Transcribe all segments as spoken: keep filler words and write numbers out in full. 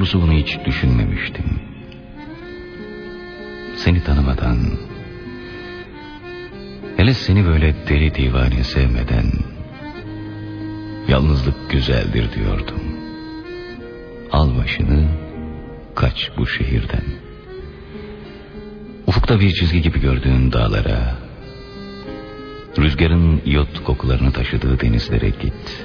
Doğrusu bunu hiç düşünmemiştim. Seni tanımadan, hele seni böyle deli divane sevmeden, yalnızlık güzeldir diyordum. Al başını, kaç bu şehirden. Ufukta bir çizgi gibi gördüğün dağlara, rüzgarın iyot kokularını taşıdığı denizlere git.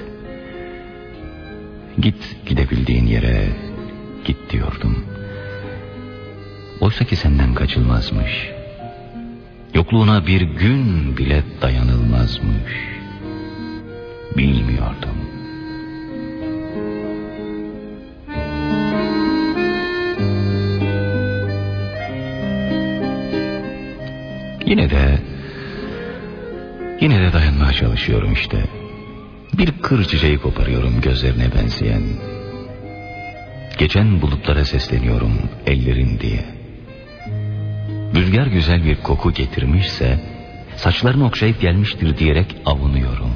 Git gidebildiğin yere, git diyordum. Oysa ki senden kaçılmazmış. Yokluğuna bir gün bile dayanılmazmış. Bilmiyordum. Yine de Yine de dayanmaya çalışıyorum işte. Bir kır çiçeği koparıyorum gözlerine benzeyen. Geçen bulutlara sesleniyorum ellerin diye. Rüzgar güzel bir koku getirmişse, saçlarını okşayıp gelmiştir diyerek avunuyorum.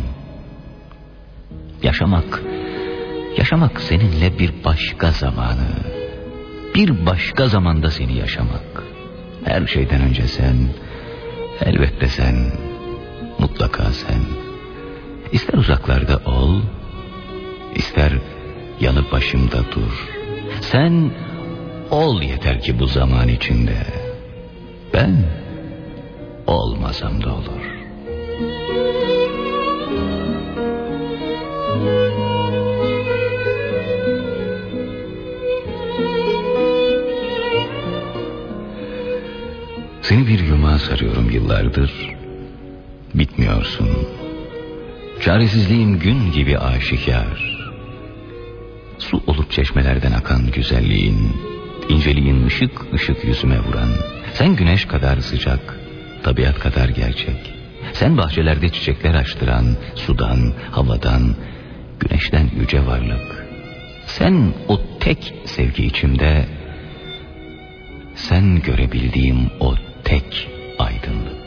Yaşamak, yaşamak seninle bir başka zamanı. Bir başka zamanda seni yaşamak. Her şeyden önce sen, elbette sen, mutlaka sen. İster uzaklarda ol, ister yanı başımda dur. Sen ol yeter ki bu zaman içinde. Ben olmasam da olur. Seni bir yumağa sarıyorum yıllardır. Bitmiyorsun. Çaresizliğim gün gibi aşikar. Su olup çeşmelerden akan güzelliğin, inceliğin ışık ışık yüzüme vuran. Sen güneş kadar sıcak, tabiat kadar gerçek. Sen bahçelerde çiçekler açtıran, sudan, havadan, güneşten yüce varlık. Sen o tek sevgi içimde, sen görebildiğim o tek aydınlık.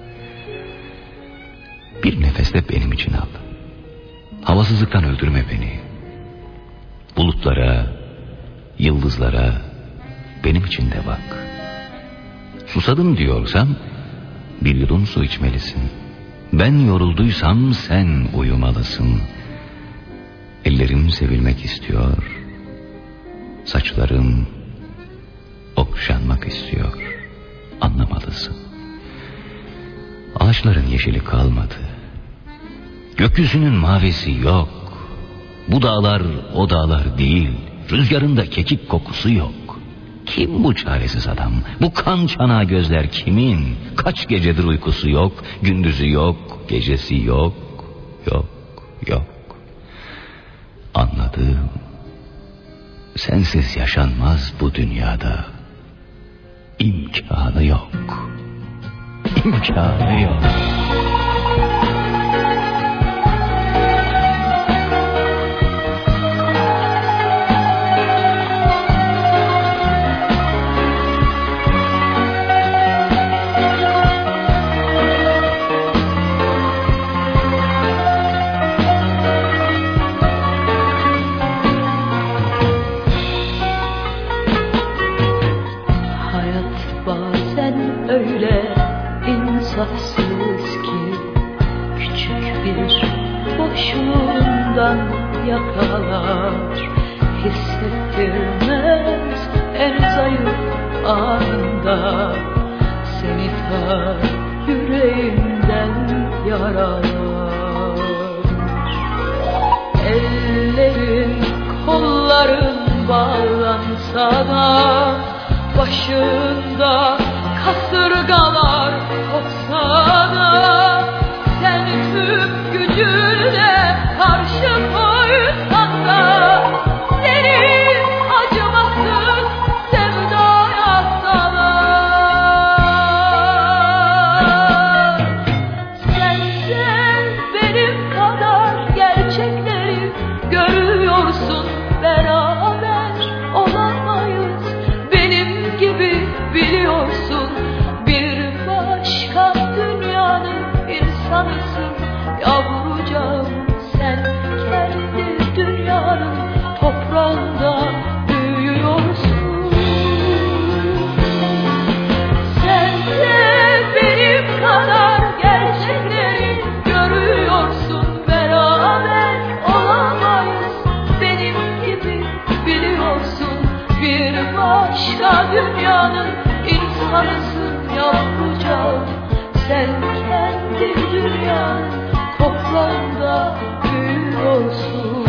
Bir nefeste benim için al. Havasızlıktan öldürme beni. Bulutlara, yıldızlara benim için de bak. Susadım diyorsam bir yudum su içmelisin. Ben yorulduysam sen uyumalısın. Ellerim sevilmek istiyor. Saçlarım okşanmak istiyor. Anlamalısın. Ağaçların yeşili kalmadı. Gökyüzünün mavisi yok. Bu dağlar o dağlar değil. Rüzgarın da kekik kokusu yok. Kim bu çaresiz adam? Bu kan çanağı gözler kimin? Kaç gecedir uykusu yok, gündüzü yok, gecesi yok, yok, yok. Anladım. Sensiz yaşanmaz bu dünyada. İmkanı yok. İmkanı yok. Yakalar, hissettirmez en zayıf anda. Seni ta yüreğimden yaralar. Ellerin, kolların bağlansa da, başında kasırgalar kopsa da, sen tüm gücünle karşı koysan da, seni acımasız sevdaya salar. Sen benim kadar gerçekleri görüyorsun, beraber olamayız. Benim gibi biliyorsun. bir başka dünyanın insanısın yavrucağım. Sen kendi dünyanın toprağında büyüyorsun.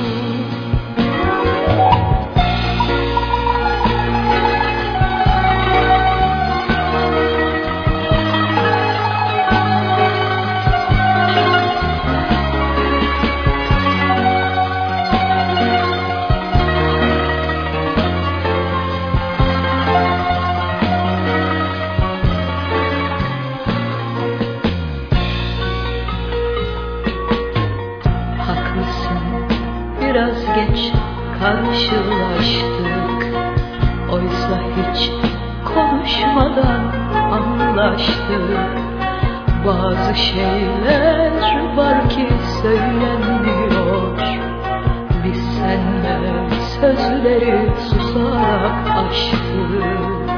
Biraz geç karşılaştık, oysa hiç konuşmadan anlaştık. Bazı şeyler var ki söylenmiyor, biz seninle sözleri susarak aştık.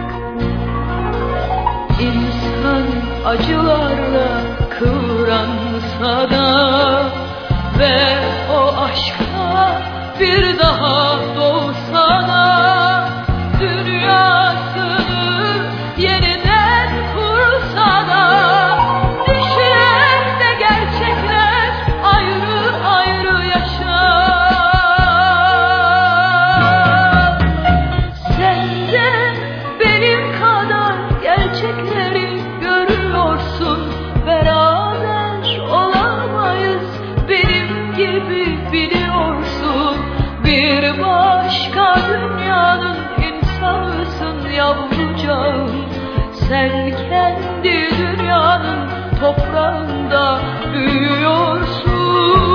İnsan acılarla kıvransa da ve o aşka bir daha doğsa da, dünyasını yeniden kursa da, düşlerde gerçekler ayrı ayrı yaşar. Sen de benim kadar gerçekleri görüyorsun, beraber olamayız benim gibi biliyorsun. Bir başka dünyanın insanısın yavrucağım. Sen kendi dünyanın toprağında büyüyorsun.